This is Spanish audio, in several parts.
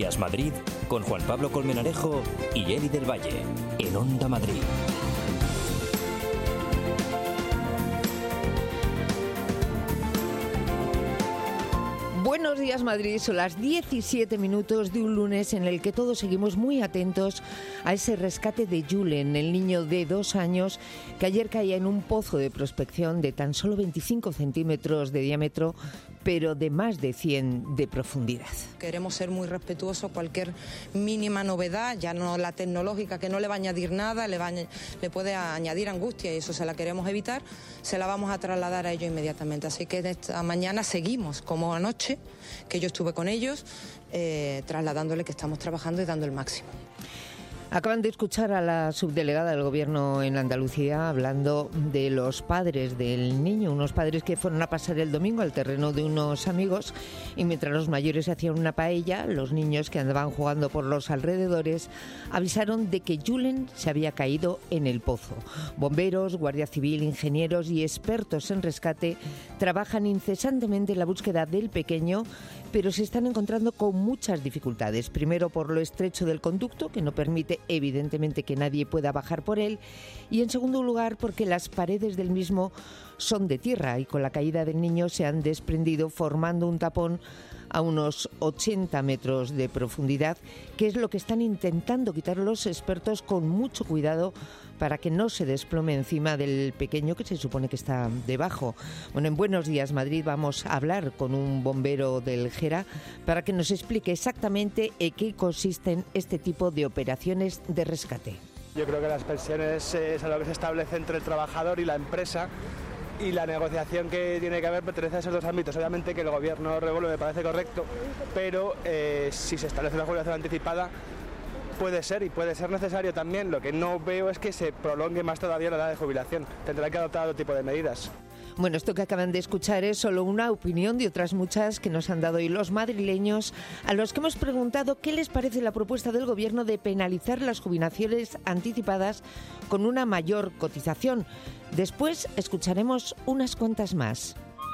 Días Madrid con Juan Pablo Colmenarejo y Eli del Valle en Onda Madrid. Buenos días Madrid, son las 17 minutos de un lunes en el que todos seguimos muy atentos a ese rescate de Julen, el niño de 2 años que ayer caía en un pozo de prospección de tan solo 25 centímetros de diámetro, pero de más de 100 de profundidad. Queremos ser muy respetuosos, cualquier mínima novedad, ya no la tecnológica, que no le va a añadir nada, le puede añadir angustia y eso se la queremos evitar, se la vamos a trasladar a ellos inmediatamente. Así que esta mañana seguimos, como anoche, que yo estuve con ellos, trasladándole que estamos trabajando y dando el máximo. Acaban de escuchar a la subdelegada del Gobierno en Andalucía hablando de los padres del niño, unos padres que fueron a pasar el domingo al terreno de unos amigos y mientras los mayores se hacían una paella, los niños que andaban jugando por los alrededores avisaron de que Julen se había caído en el pozo. Bomberos, Guardia Civil, ingenieros y expertos en rescate trabajan incesantemente en la búsqueda del pequeño, pero se están encontrando con muchas dificultades. Primero por lo estrecho del conducto, que no permite evidentemente que nadie pueda bajar por él, y en segundo lugar porque las paredes del mismo son de tierra y con la caída del niño se han desprendido formando un tapón a unos 80 metros de profundidad, que es lo que están intentando quitar los expertos con mucho cuidado para que no se desplome encima del pequeño que se supone que está debajo. Bueno, en Buenos Días Madrid vamos a hablar con un bombero del Gera para que nos explique exactamente en qué consisten este tipo de operaciones de rescate. Yo creo que las pensiones es algo que se establece entre el trabajador y la empresa, y la negociación que tiene que haber pertenece a esos dos ámbitos. Obviamente que el gobierno revuelve me parece correcto, pero si se establece una jubilación anticipada puede ser y puede ser necesario también. Lo que no veo es que se prolongue más todavía la edad de jubilación. Tendrá que adoptar otro tipo de medidas. Bueno, esto que acaban de escuchar es solo una opinión de otras muchas que nos han dado hoy los madrileños, a los que hemos preguntado qué les parece la propuesta del Gobierno de penalizar las jubilaciones anticipadas con una mayor cotización. Después escucharemos unas cuantas más.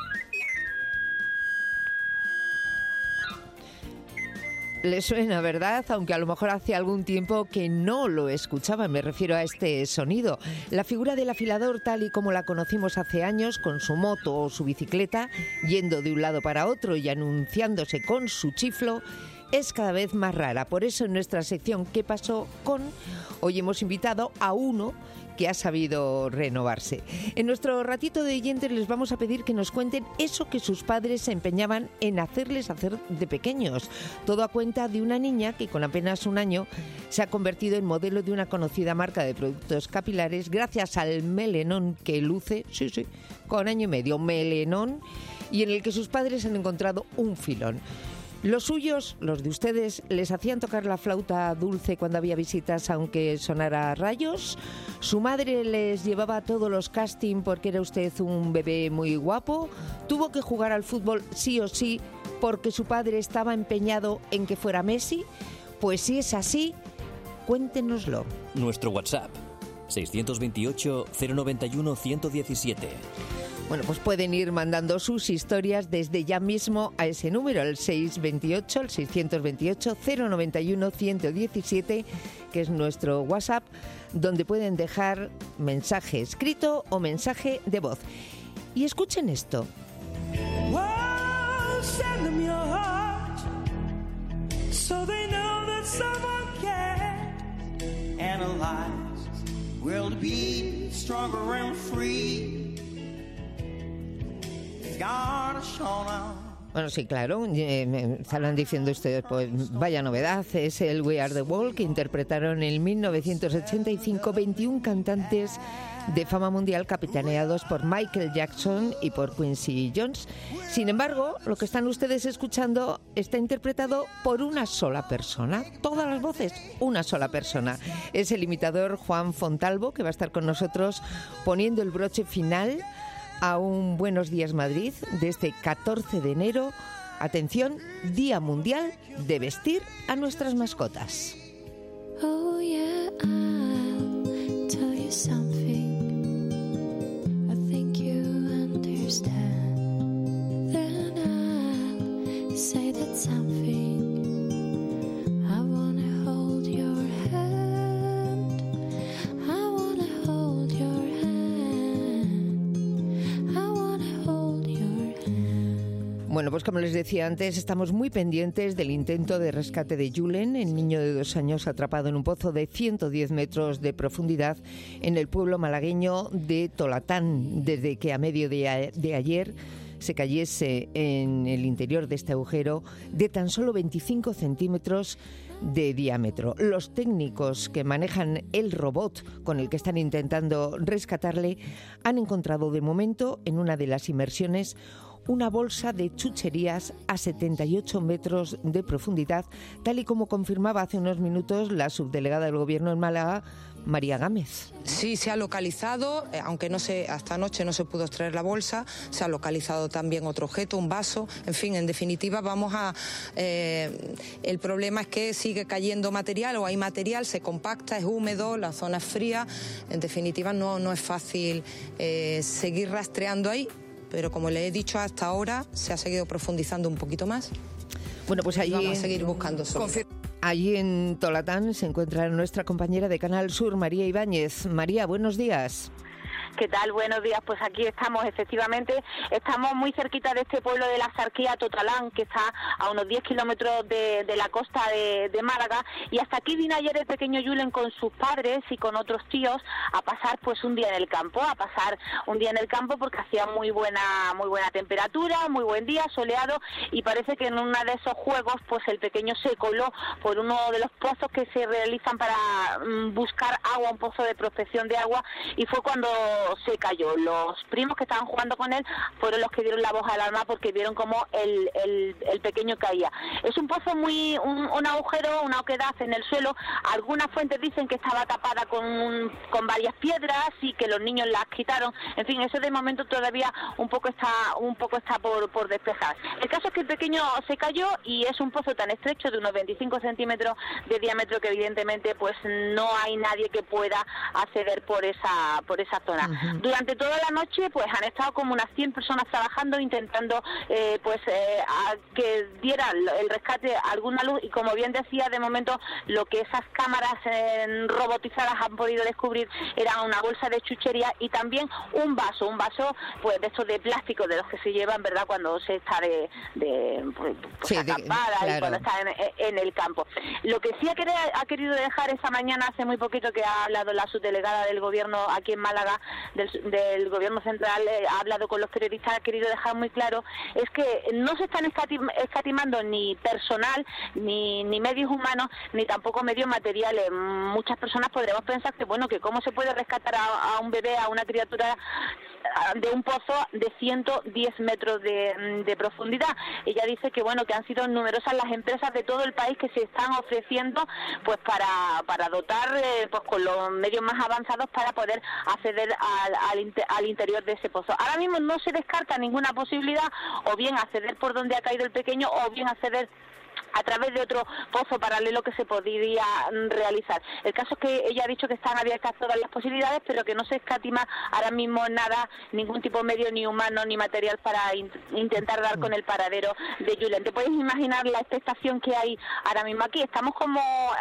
Le suena, ¿verdad? Aunque a lo mejor hace algún tiempo que no lo escuchaba, me refiero a este sonido. La figura del afilador, tal y como la conocimos hace años, con su moto o su bicicleta, yendo de un lado para otro y anunciándose con su chiflo, es cada vez más rara. Por eso en nuestra sección ¿Qué pasó con?, hoy hemos invitado a uno que ha sabido renovarse. En nuestro ratito de oyentes les vamos a pedir que nos cuenten eso que sus padres se empeñaban en hacerles hacer de pequeños. Todo a cuenta de una niña que con apenas 1 año se ha convertido en modelo de una conocida marca de productos capilares gracias al melenón que luce, sí, con 1 año y medio, melenón, y en el que sus padres han encontrado un filón. Los suyos, los de ustedes, les hacían tocar la flauta dulce cuando había visitas aunque sonara a rayos. Su madre les llevaba a todos los casting porque era usted un bebé muy guapo. Tuvo que jugar al fútbol sí o sí porque su padre estaba empeñado en que fuera Messi. Pues si es así, cuéntenoslo. Nuestro WhatsApp, 628 091 117. Bueno, pues pueden ir mandando sus historias desde ya mismo a ese número, el 628 091 117, que es nuestro WhatsApp, donde pueden dejar mensaje escrito o mensaje de voz. Y escuchen esto. Bueno, sí, claro, estarán diciendo ustedes, pues vaya novedad, es el We Are The World que interpretaron en 1985 21 cantantes de fama mundial capitaneados por Michael Jackson y por Quincy Jones. Sin embargo, lo que están ustedes escuchando está interpretado por una sola persona, todas las voces, una sola persona. Es el imitador Juan Fontalvo, que va a estar con nosotros poniendo el broche final a un Buenos Días Madrid de este 14 de enero. Atención, Día Mundial de Vestir a nuestras mascotas. Oh yeah, I'll tell you something I think you understand. Then I'll say that something Bueno, pues como les decía antes, estamos muy pendientes del intento de rescate de Julen, el niño de 2 años atrapado en un pozo de 110 metros de profundidad en el pueblo malagueño de Tolatán, desde que a medio de ayer se cayese en el interior de este agujero de tan solo 25 centímetros de diámetro. Los técnicos que manejan el robot con el que están intentando rescatarle han encontrado de momento en una de las inmersiones una bolsa de chucherías a 78 metros de profundidad, tal y como confirmaba hace unos minutos la subdelegada del Gobierno en Málaga, María Gámez. Sí, se ha localizado, aunque hasta anoche no se pudo extraer la bolsa, se ha localizado también otro objeto, un vaso, en fin, en definitiva el problema es que sigue cayendo material o hay material, se compacta, es húmedo, la zona es fría, en definitiva no es fácil seguir rastreando ahí, pero como le he dicho hasta ahora se ha seguido profundizando un poquito más. Bueno, pues allí vamos a seguir buscando soluciones. Allí en Tolatán se encuentra nuestra compañera de Canal Sur, María Ibáñez. María, buenos días. ¿Qué tal? Buenos días. Pues aquí estamos, efectivamente, estamos muy cerquita de este pueblo de la Zarquía, Totalán, que está a unos 10 kilómetros de la costa de Málaga, y hasta aquí vino ayer el pequeño Julen con sus padres y con otros tíos a pasar pues un día en el campo, porque hacía muy buena temperatura, muy buen día, soleado, y parece que en uno de esos juegos pues el pequeño se coló por uno de los pozos que se realizan para buscar agua, un pozo de prospección de agua, y fue cuando se cayó. Los primos que estaban jugando con él fueron los que dieron la voz de alarma porque vieron cómo el pequeño caía. Es un pozo un agujero, una oquedad en el suelo. Algunas fuentes dicen que estaba tapada con varias piedras y que los niños las quitaron. En fin, eso de momento todavía un poco está por despejar. El caso es que el pequeño se cayó y es un pozo tan estrecho de unos 25 centímetros de diámetro que evidentemente pues no hay nadie que pueda acceder por esa zona. Uh-huh. Durante toda la noche pues han estado como unas 100 personas trabajando, intentando a que diera el rescate alguna luz, y como bien decía, de momento lo que esas cámaras robotizadas han podido descubrir era una bolsa de chuchería y también un vaso pues de estos de plástico, de los que se llevan, ¿verdad?, cuando se está acampada, claro, y cuando está en el campo. Lo que sí ha querido dejar esa mañana, hace muy poquito que ha hablado la subdelegada del Gobierno aquí en Málaga, del Gobierno central, ha hablado con los periodistas, ha querido dejar muy claro, es que no se están escatimando ni personal, ni medios humanos, ni tampoco medios materiales. Muchas personas podremos pensar que, bueno, que cómo se puede rescatar a un bebé, a una criatura de un pozo de 110 metros de profundidad. Ella dice que, bueno, que han sido numerosas las empresas de todo el país que se están ofreciendo pues para dotar pues con los medios más avanzados para poder acceder al interior de ese pozo. Ahora mismo no se descarta ninguna posibilidad, o bien acceder por donde ha caído el pequeño, o bien acceder a través de otro pozo paralelo que se podría realizar. El caso es que ella ha dicho que están abiertas todas las posibilidades, pero que no se escatima ahora mismo nada, ningún tipo de medio, ni humano, ni material, para intentar dar con el paradero de Julen. ¿Te puedes imaginar la expectación que hay ahora mismo aquí? Estamos como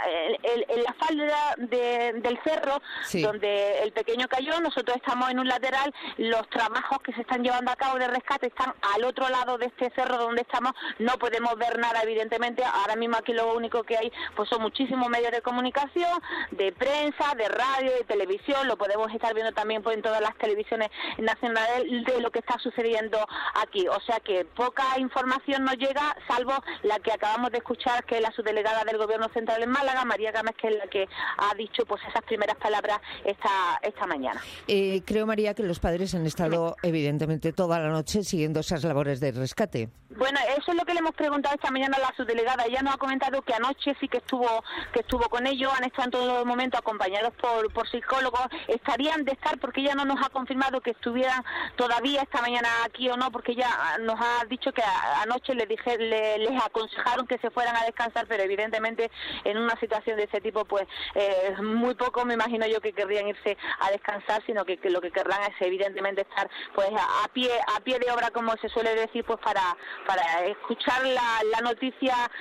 en la falda del cerro, sí, donde el pequeño cayó. Nosotros estamos en un lateral. Los trabajos que se están llevando a cabo de rescate están al otro lado de este cerro donde estamos. No podemos ver nada, evidentemente. Ahora mismo aquí lo único que hay pues son muchísimos medios de comunicación, de prensa, de radio, de televisión. Lo podemos estar viendo también pues en todas las televisiones nacionales de lo que está sucediendo aquí. O sea que poca información nos llega, salvo la que acabamos de escuchar, que es la subdelegada del Gobierno central en Málaga, María Gámez, que es la que ha dicho pues esas primeras palabras esta mañana. Creo, María, que los padres han estado evidentemente toda la noche siguiendo esas labores de rescate. Bueno, eso es lo que le hemos preguntado esta mañana a la subdelegada. Ella nos ha comentado que anoche sí que estuvo con ellos, han estado en todo momento acompañados por psicólogos. Estarían de estar, porque ella no nos ha confirmado que estuvieran todavía esta mañana aquí o no, porque ella nos ha dicho que anoche les aconsejaron que se fueran a descansar, pero evidentemente en una situación de ese tipo pues muy poco me imagino yo que querrían irse a descansar, sino que lo que querrán es evidentemente estar pues a pie de obra, como se suele decir, pues para escuchar la noticia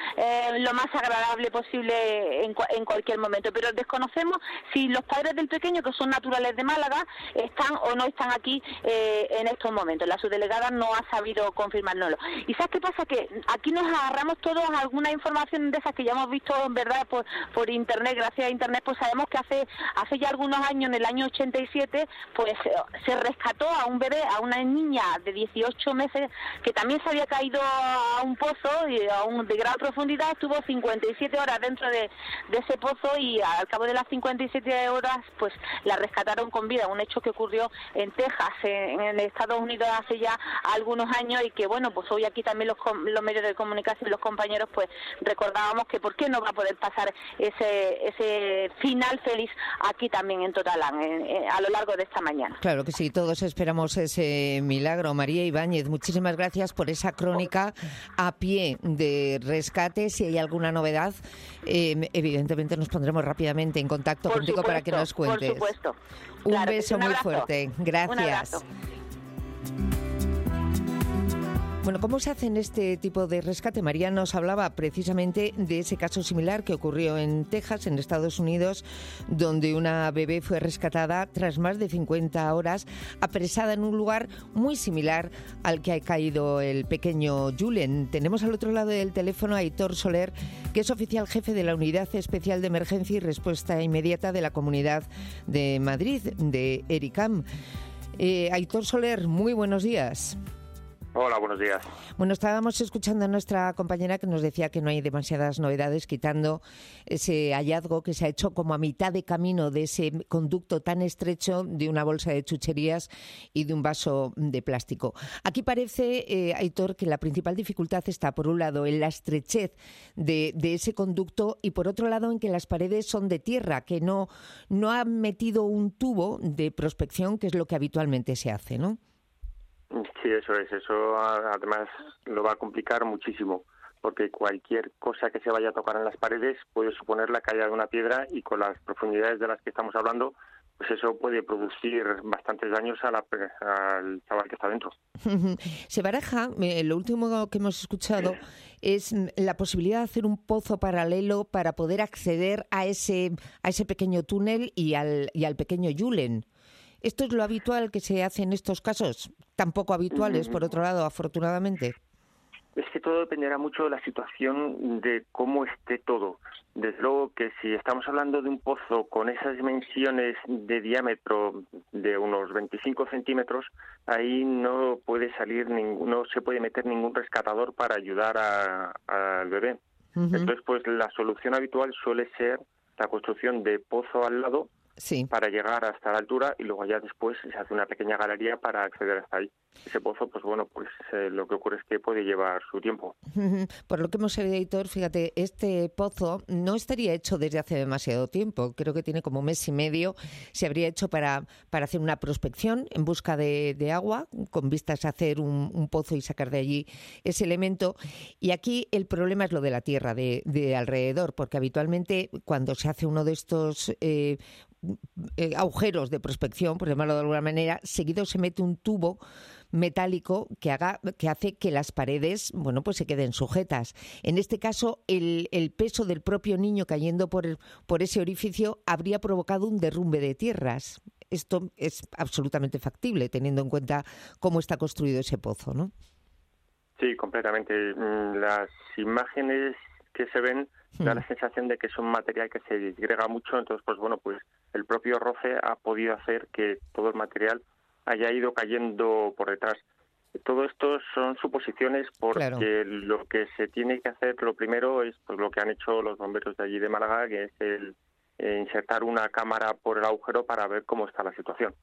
lo más agradable posible en cualquier momento. Pero desconocemos si los padres del pequeño, que son naturales de Málaga, están o no están aquí en estos momentos. La subdelegada no ha sabido confirmárnoslo. ¿Y sabes qué pasa? Que aquí nos agarramos todos a alguna información de esas que ya hemos visto, en verdad, por internet. Gracias a internet, pues sabemos que hace ya algunos años, en el año 87, pues se rescató a un bebé, a una niña de 18 meses, que también se había caído a un pozo de gran profundidad. Estuvo 57 horas dentro de ese pozo, y al cabo de las 57 horas pues la rescataron con vida. Un hecho que ocurrió en Texas, en Estados Unidos, hace ya algunos años, y que bueno, pues hoy aquí también los medios de comunicación, los compañeros, pues recordábamos que por qué no va a poder pasar ese final feliz aquí también en Totalán a lo largo de esta mañana. Claro que sí, todos esperamos ese milagro. María Ibáñez, muchísimas gracias por esa crónica a pie de rescate. Si hay alguna novedad, evidentemente nos pondremos rápidamente en contacto contigo para que nos cuentes. Por supuesto. Un Claro, beso muy fuerte. Gracias. Un abrazo. Bueno, ¿cómo se hace en este tipo de rescate? María nos hablaba precisamente de ese caso similar que ocurrió en Texas, en Estados Unidos, donde una bebé fue rescatada tras más de 50 horas, apresada en un lugar muy similar al que ha caído el pequeño Julen. Tenemos al otro lado del teléfono a Aitor Soler, que es oficial jefe de la Unidad Especial de Emergencia y Respuesta Inmediata de la Comunidad de Madrid, de ERICAM. Aitor Soler, muy buenos días. Hola, buenos días. Bueno, estábamos escuchando a nuestra compañera que nos decía que no hay demasiadas novedades, quitando ese hallazgo que se ha hecho como a mitad de camino de ese conducto tan estrecho de una bolsa de chucherías y de un vaso de plástico. Aquí parece, Aitor, que la principal dificultad está, por un lado, en la estrechez de ese conducto, y por otro lado, en que las paredes son de tierra, que no han metido un tubo de prospección, que es lo que habitualmente se hace, ¿no? Sí, eso es. Eso además lo va a complicar muchísimo, porque cualquier cosa que se vaya a tocar en las paredes puede suponer la caída de una piedra, y con las profundidades de las que estamos hablando, pues eso puede producir bastantes daños al chaval que está dentro. Se baraja, lo último que hemos escuchado es la posibilidad de hacer un pozo paralelo para poder acceder a ese pequeño túnel y al pequeño Julen. ¿Esto es lo habitual que se hace en estos casos? Tan poco habituales, por otro lado, afortunadamente. Es que todo dependerá mucho de la situación, de cómo esté todo. Desde luego que si estamos hablando de un pozo con esas dimensiones de diámetro de unos 25 centímetros, ahí no puede no se puede meter ningún rescatador para ayudar al bebé. Entonces, pues la solución habitual suele ser la construcción de pozo al lado, sí, para llegar hasta la altura, y luego ya después se hace una pequeña galería para acceder hasta ahí. Ese pozo, pues bueno, pues lo que ocurre es que puede llevar su tiempo. Por lo que hemos sabido, Aitor, fíjate, este pozo no estaría hecho desde hace demasiado tiempo. Creo que tiene como un mes y medio. Se habría hecho para hacer una prospección en busca de agua, con vistas a hacer un pozo y sacar de allí ese elemento. Y aquí el problema es lo de la tierra de alrededor, porque habitualmente cuando se hace uno de estos agujeros de prospección, por llamarlo de alguna manera, seguido se mete un tubo metálico que hace que las paredes, bueno, pues se queden sujetas. En este caso, el peso del propio niño cayendo por ese orificio habría provocado un derrumbe de tierras. Esto es absolutamente factible, teniendo en cuenta cómo está construido ese pozo, ¿no? Sí, completamente. Las imágenes que se ven da la sensación de que es un material que se disgrega mucho, entonces pues bueno, pues el propio roce ha podido hacer que todo el material haya ido cayendo por detrás. Todo esto son suposiciones, porque claro, lo que se tiene que hacer lo primero es pues lo que han hecho los bomberos de allí de Málaga, que es el insertar una cámara por el agujero para ver cómo está la situación.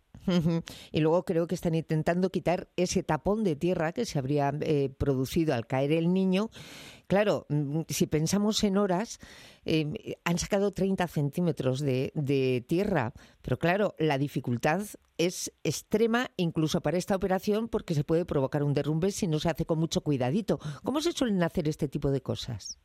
Y luego creo que están intentando quitar ese tapón de tierra que se habría producido al caer el niño. Claro, si pensamos en horas, han sacado 30 centímetros de tierra, pero claro, la dificultad es extrema incluso para esta operación, porque se puede provocar un derrumbe si no se hace con mucho cuidadito. ¿Cómo se suelen hacer este tipo de cosas?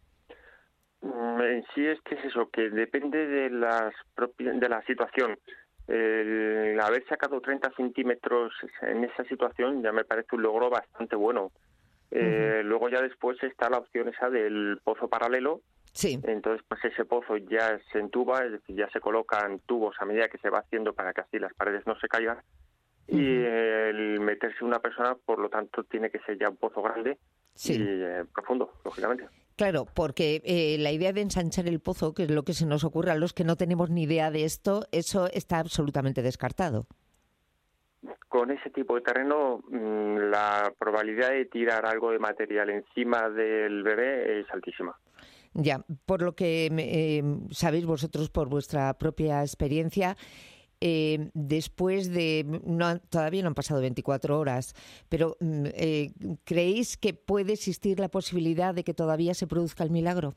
En sí es que es eso, que depende de la situación. El haber sacado 30 centímetros en esa situación ya me parece un logro bastante bueno. Luego ya después está la opción esa del pozo paralelo. Sí. Entonces, pues ese pozo ya se entuba, es decir, ya se colocan tubos a medida que se va haciendo para que así las paredes no se caigan. Y el meterse una persona, por lo tanto, tiene que ser ya un pozo grande y profundo, lógicamente. Claro, porque la idea de ensanchar el pozo, que es lo que se nos ocurre a los que no tenemos ni idea de esto, eso está absolutamente descartado. Con ese tipo de terreno, la probabilidad de tirar algo de material encima del bebé es altísima. Ya, por lo que sabéis vosotros por vuestra propia experiencia, después de... todavía no han pasado 24 horas, pero ¿creéis que puede existir la posibilidad de que todavía se produzca el milagro?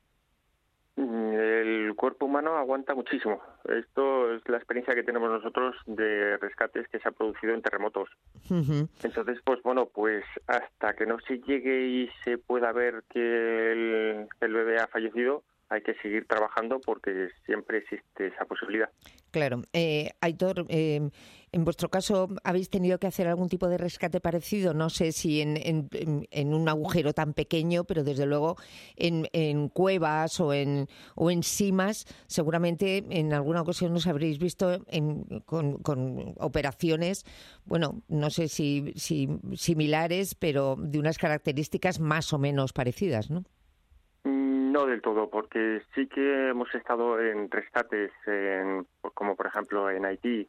El cuerpo humano aguanta muchísimo. Esto es la experiencia que tenemos nosotros de rescates que se ha producido en terremotos. Entonces, pues hasta que no se llegue y se pueda ver que el bebé ha fallecido, hay que seguir trabajando porque siempre existe esa posibilidad. Claro. Aitor, en vuestro caso, ¿habéis tenido que hacer algún tipo de rescate parecido? No sé si en un agujero tan pequeño, pero desde luego en cuevas o en simas, seguramente en alguna ocasión os habréis visto con operaciones, no sé si similares, pero de unas características más o menos parecidas, ¿no? No del todo, porque sí que hemos estado en rescates, como por ejemplo en Haití,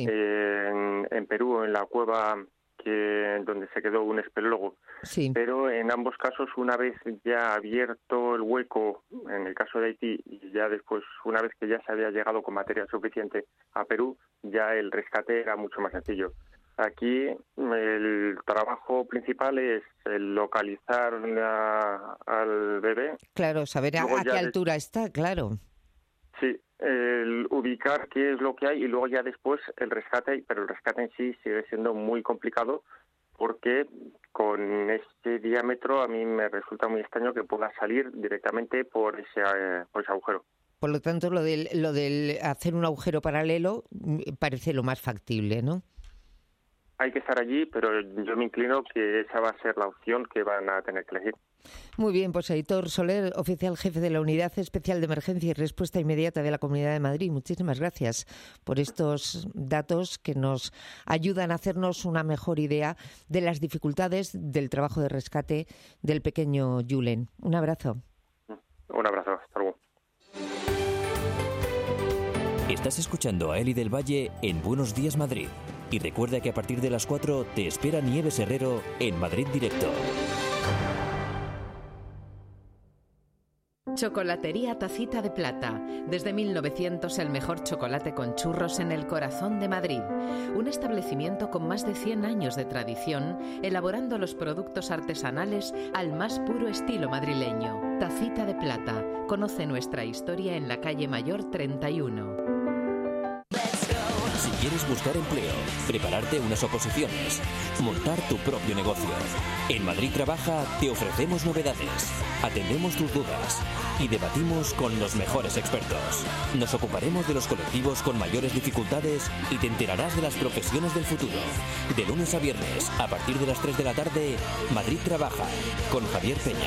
en Perú, en la cueva donde se quedó un espeleólogo. Sí. Pero en ambos casos, una vez ya abierto el hueco, en el caso de Haití, y ya después, una vez que ya se había llegado con material suficiente a Perú, ya el rescate era mucho más sencillo. Aquí el trabajo principal es el localizar al bebé. Claro, saber a qué altura está, claro. Sí, el ubicar qué es lo que hay y luego ya después el rescate, pero el rescate en sí sigue siendo muy complicado porque con este diámetro a mí me resulta muy extraño que pueda salir directamente por ese agujero. Por lo tanto, lo del hacer un agujero paralelo parece lo más factible, ¿no? Hay que estar allí, pero yo me inclino que esa va a ser la opción que van a tener que elegir. Muy bien, pues Aitor Soler, oficial jefe de la Unidad Especial de Emergencia y Respuesta Inmediata de la Comunidad de Madrid. Muchísimas gracias por estos datos que nos ayudan a hacernos una mejor idea de las dificultades del trabajo de rescate del pequeño Julen. Un abrazo. Un abrazo, hasta luego. Estás escuchando a Eli del Valle en Buenos Días Madrid. Y recuerda que a partir de las 4 te espera Nieves Herrero en Madrid Directo. Chocolatería Tacita de Plata. Desde 1900 el mejor chocolate con churros en el corazón de Madrid. Un establecimiento con más de 100 años de tradición, elaborando los productos artesanales al más puro estilo madrileño. Tacita de Plata. Conoce nuestra historia en la calle Mayor 31. Si quieres buscar empleo, prepararte unas oposiciones, montar tu propio negocio. En Madrid Trabaja te ofrecemos novedades, atendemos tus dudas y debatimos con los mejores expertos. Nos ocuparemos de los colectivos con mayores dificultades y te enterarás de las profesiones del futuro. De lunes a viernes, a partir de las 3 de la tarde, Madrid Trabaja, con Javier Peña.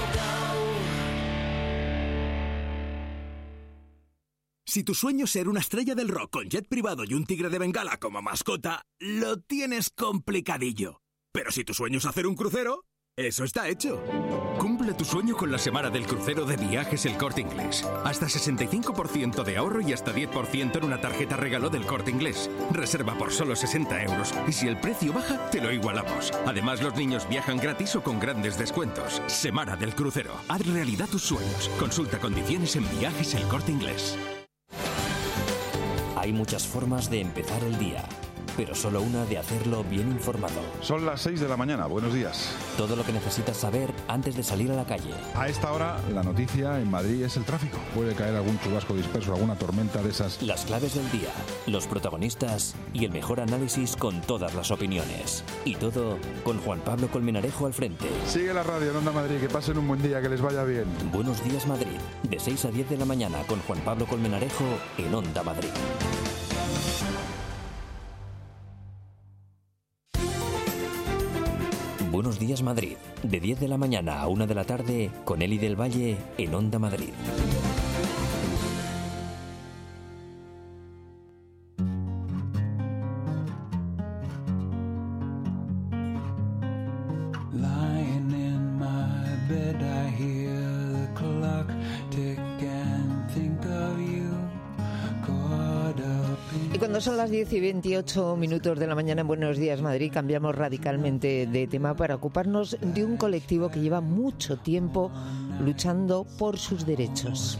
Si tu sueño es ser una estrella del rock con jet privado y un tigre de Bengala como mascota, lo tienes complicadillo. Pero si tu sueño es hacer un crucero, eso está hecho. Cumple tu sueño con la semana del crucero de Viajes El Corte Inglés. Hasta 65% de ahorro y hasta 10% en una tarjeta regalo del Corte Inglés. Reserva por solo 60 euros y si el precio baja, te lo igualamos. Además, los niños viajan gratis o con grandes descuentos. Semana del crucero. Haz realidad tus sueños. Consulta condiciones en Viajes El Corte Inglés. Hay muchas formas de empezar el día, pero solo una de hacerlo bien informado. Son las 6 de la mañana, buenos días. Todo lo que necesitas saber antes de salir a la calle. A esta hora, la noticia en Madrid es el tráfico. Puede caer algún chubasco disperso, alguna tormenta de esas. Las claves del día, los protagonistas y el mejor análisis con todas las opiniones. Y todo con Juan Pablo Colmenarejo al frente. Sigue la radio en Onda Madrid, que pasen un buen día, que les vaya bien. Buenos días Madrid, de 6 a 10 de la mañana con Juan Pablo Colmenarejo en Onda Madrid. Buenos Días Madrid, de 10 de la mañana a 1 de la tarde, con Eli del Valle en Onda Madrid. Cuando son las 10 y 28 minutos de la mañana en Buenos Días Madrid, cambiamos radicalmente de tema para ocuparnos de un colectivo que lleva mucho tiempo luchando por sus derechos.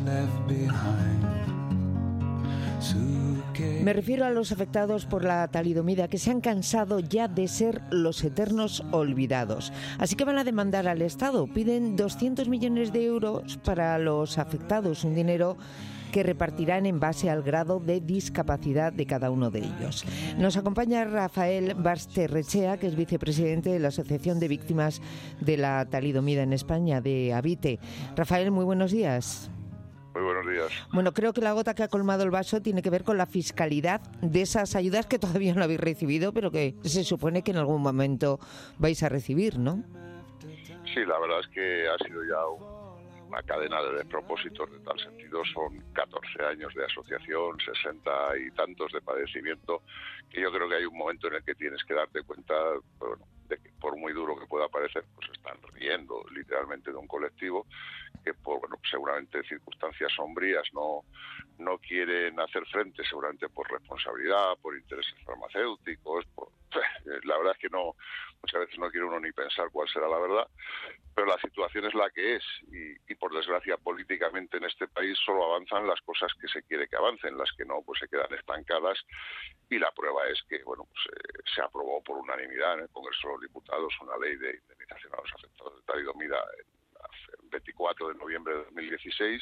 Me refiero a los afectados por la talidomida, que se han cansado ya de ser los eternos olvidados. Así que van a demandar al Estado. Piden 200 millones de euros para los afectados, un dinero que repartirán en base al grado de discapacidad de cada uno de ellos. Nos acompaña Rafael Basterrechea, que es vicepresidente de la Asociación de Víctimas de la Talidomida en España, de Habite. Rafael, muy buenos días. Muy buenos días. Bueno, creo que la gota que ha colmado el vaso tiene que ver con la fiscalidad de esas ayudas que todavía no habéis recibido, pero que se supone que en algún momento vais a recibir, ¿no? Sí, la verdad es que ha sido ya una cadena de despropósitos de tal sentido. Son 14 años de asociación, 60 y tantos de padecimiento, que yo creo que hay un momento en el que tienes que darte cuenta, bueno, de que por muy duro que pueda parecer, pues están riendo literalmente de un colectivo que por, bueno, seguramente circunstancias sombrías no quieren hacer frente, seguramente por responsabilidad, por intereses farmacéuticos, la verdad es que muchas veces no quiere uno ni pensar cuál será la verdad, pero la situación es la que es y por desgracia políticamente en este país solo avanzan las cosas que se quiere que avancen, las que no pues se quedan estancadas, y la prueba es que bueno, pues, se aprobó por unanimidad en el Congreso de los Diputados una ley de indemnización a los afectados de talidomida el 24 de noviembre de 2016.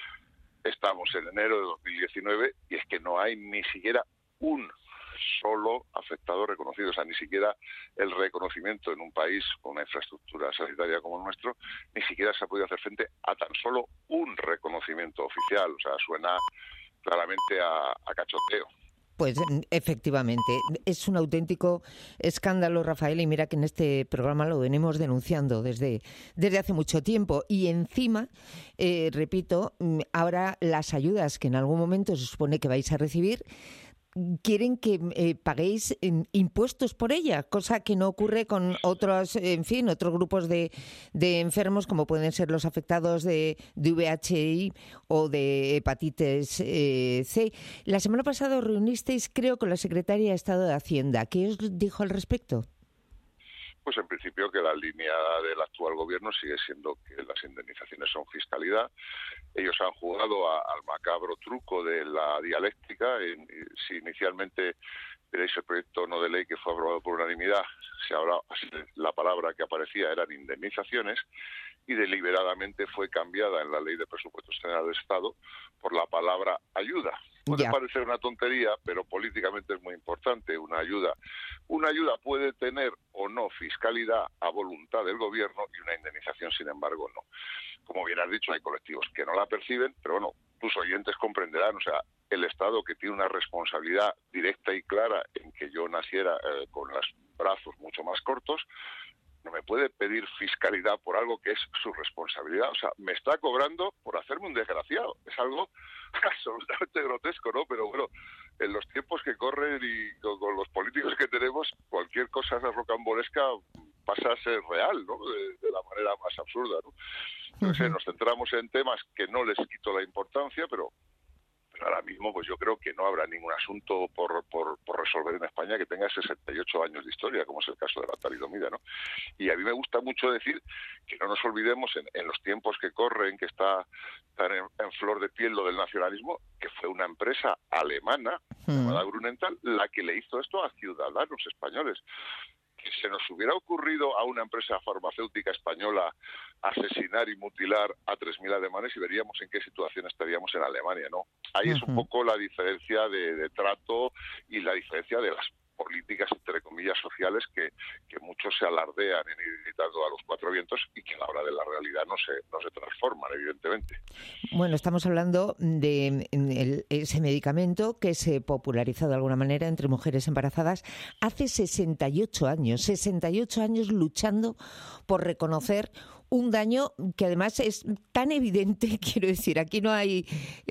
Estamos en enero de 2019 y es que no hay ni siquiera un solo afectado reconocido, o sea, ni siquiera el reconocimiento en un país con una infraestructura sanitaria como el nuestro, ni siquiera se ha podido hacer frente a tan solo un reconocimiento oficial, o sea, suena claramente a cachoteo. Pues efectivamente, es un auténtico escándalo, Rafael, y mira que en este programa lo venimos denunciando desde hace mucho tiempo. Y encima, repito, ahora las ayudas que en algún momento se supone que vais a recibir, quieren que paguéis impuestos por ella, cosa que no ocurre con otros, otros grupos de enfermos, como pueden ser los afectados de VIH o de hepatitis C. La semana pasada os reunisteis, creo, con la secretaria de Estado de Hacienda. ¿Qué os dijo al respecto? Pues en principio que la línea del actual gobierno sigue siendo que las indemnizaciones son fiscalidad. Ellos han jugado al macabro truco de la dialéctica. Si inicialmente veréis el proyecto no de ley que fue aprobado por unanimidad, la palabra que aparecía eran indemnizaciones, y deliberadamente fue cambiada en la Ley de Presupuestos Generales del Estado por la palabra ayuda. Puede parecer una tontería, pero políticamente es muy importante. Una ayuda puede tener o no fiscalidad a voluntad del gobierno y una indemnización, sin embargo, no. Como bien has dicho, hay colectivos que no la perciben, pero bueno, tus oyentes comprenderán, o sea, el Estado, que tiene una responsabilidad directa y clara en que yo naciera con los brazos mucho más cortos, no me puede pedir fiscalidad por algo que es su responsabilidad. O sea, me está cobrando por hacerme un desgraciado. Es algo absolutamente grotesco, ¿no? Pero bueno, en los tiempos que corren y con los políticos que tenemos, cualquier cosa rocambolesca pasa a ser real, ¿no? De la manera más absurda, ¿no? Entonces, nos centramos en temas que no les quito la importancia, pero ahora mismo pues yo creo que no habrá ningún asunto por resolver en España que tenga 68 años de historia, como es el caso de la talidomida, ¿no? Y a mí me gusta mucho decir que no nos olvidemos en los tiempos que corren, que está tan en flor de piel lo del nacionalismo, que fue una empresa alemana llamada Grunenthal la que le hizo esto a ciudadanos españoles. Que se nos hubiera ocurrido a una empresa farmacéutica española asesinar y mutilar a 3.000 alemanes y veríamos en qué situación estaríamos en Alemania, ¿no? Ahí es un poco la diferencia de trato y la diferencia de las políticas, entre comillas, sociales que muchos se alardean en ir gritando a los cuatro vientos y que a la hora de la realidad no se transforman, evidentemente. Bueno, estamos hablando de ese medicamento que se popularizó de alguna manera entre mujeres embarazadas hace 68 años luchando por reconocer un daño que además es tan evidente, quiero decir, aquí no hay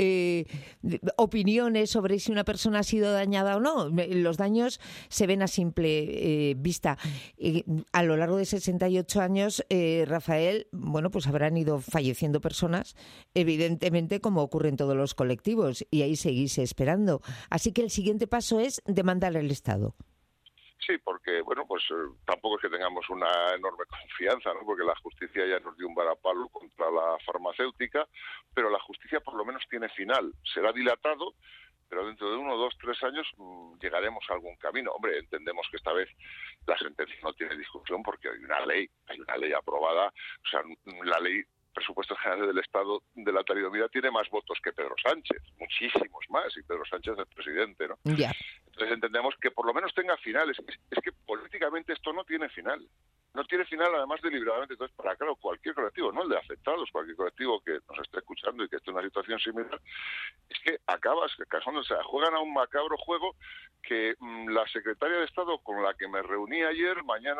opiniones sobre si una persona ha sido dañada o no. Los daños se ven a simple vista. A lo largo de 68 años, Rafael, bueno, pues habrán ido falleciendo personas, evidentemente, como ocurre en todos los colectivos, y ahí seguís esperando. Así que el siguiente paso es demandar al Estado. Sí, porque, bueno, pues tampoco es que tengamos una enorme confianza, ¿no? Porque la justicia ya nos dio un varapalo contra la farmacéutica, pero la justicia por lo menos tiene final. Será dilatado, pero dentro de 1, 2, 3 años llegaremos a algún camino. Hombre, entendemos que esta vez la sentencia no tiene discusión porque hay una ley aprobada, o sea, la ley Presupuestos Generales del Estado de la talidomida tiene más votos que Pedro Sánchez, muchísimos más, y Pedro Sánchez es presidente, ¿no? Ya. Entonces entendemos que por lo menos tenga final. Es que políticamente esto no tiene final. No tiene final, además, deliberadamente. Entonces, para claro, cualquier colectivo, no el de afectados, cualquier colectivo que nos esté escuchando y que esté en una situación similar, es que juegan a un macabro juego que la secretaria de Estado con la que me reuní ayer, mañana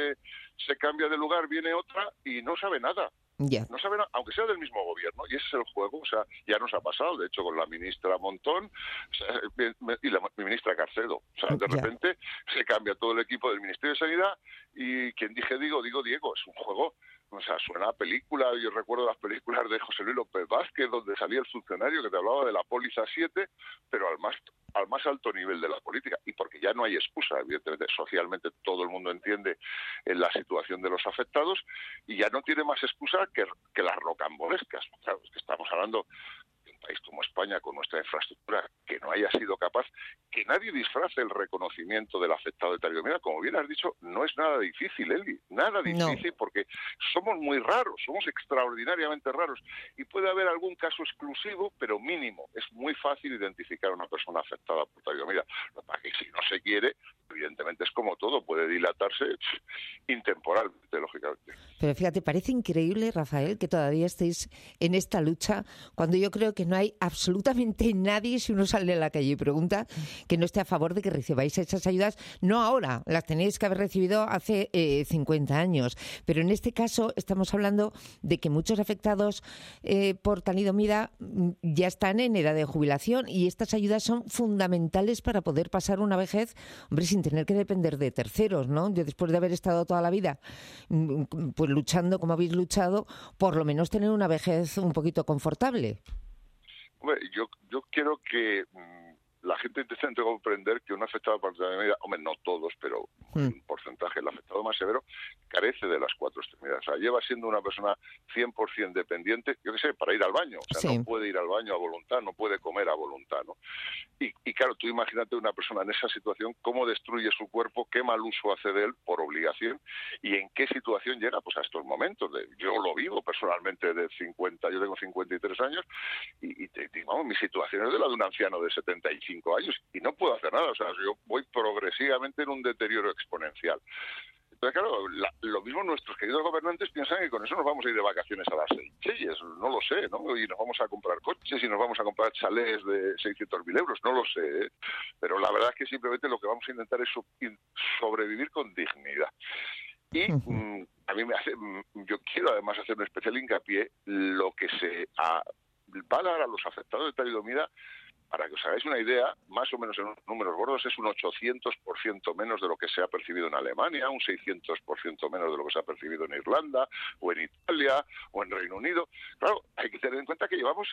se cambia de lugar, viene otra y no sabe nada. Yeah. No saben, aunque sea del mismo gobierno, y ese es el juego. O sea, ya nos ha pasado, de hecho, con la ministra Montón, o sea, y la ministra Carcedo. O sea, de repente se cambia todo el equipo del Ministerio de Sanidad y quien digo Diego, es un juego. O sea, suena a película. Yo recuerdo las películas de José Luis López Vázquez, donde salía el funcionario que te hablaba de la póliza 7, pero al más alto nivel de la política. Y porque ya no hay excusa, evidentemente, socialmente todo el mundo entiende la situación de los afectados y ya no tiene más excusa que las rocambolescas. Claro, es que estamos hablando de un país como España, con nuestra infraestructura, que no haya sido capaz, que nadie disfrace el reconocimiento del afectado de talidomida. Como bien has dicho, no es nada difícil, Eli, nada difícil, porque somos muy raros, somos extraordinariamente raros, y puede haber algún caso exclusivo, pero mínimo. Es muy fácil identificar a una persona afectada por talidomida. Lo que pasa es que si no se quiere, evidentemente es como todo, puede dilatarse intemporalmente, lógicamente. Pero fíjate, parece increíble, Rafael, que todavía estéis en esta lucha, cuando yo creo que no hay absolutamente nadie, si uno sale a la calle y pregunta, que no esté a favor de que recibáis esas ayudas, no ahora, las tenéis que haber recibido hace 50 años. Pero en este caso estamos hablando de que muchos afectados por talidomida ya están en edad de jubilación y estas ayudas son fundamentales para poder pasar una vejez, hombre, sin tener que depender de terceros, ¿no? Yo, después de haber estado toda la vida pues luchando como habéis luchado, por lo menos tener una vejez un poquito confortable. Hombre, yo quiero que la gente intente comprender que un afectado por talidomida, hombre, no todos, pero un porcentaje, el afectado más severo, carece de las 4 extremidades. O sea, lleva siendo una persona 100% dependiente, yo qué sé, para ir al baño. O sea, no puede ir al baño a voluntad, no puede comer a voluntad, ¿no? Y claro, tú imagínate una persona en esa situación, cómo destruye su cuerpo, qué mal uso hace de él por obligación y en qué situación llega pues a estos momentos. Yo lo vivo personalmente yo tengo 53 años y vamos, mi situación es de la de un anciano de 75 años y no puedo hacer nada. O sea, yo voy progresivamente en un deterioro exponencial. Entonces, claro, lo mismo nuestros queridos gobernantes piensan que con eso nos vamos a ir de vacaciones a las Seychelles, no lo sé, ¿no? Y nos vamos a comprar coches y nos vamos a comprar chalés de 600.000 euros, no lo sé, ¿eh? Pero la verdad es que simplemente lo que vamos a intentar es sobrevivir con dignidad. Y a mí yo quiero además hacer un especial hincapié lo que se va a dar a los afectados de talidomida. Para que os hagáis una idea, más o menos en números gordos es un 800% menos de lo que se ha percibido en Alemania, un 600% menos de lo que se ha percibido en Irlanda, o en Italia, o en Reino Unido. Claro, hay que tener en cuenta que llevamos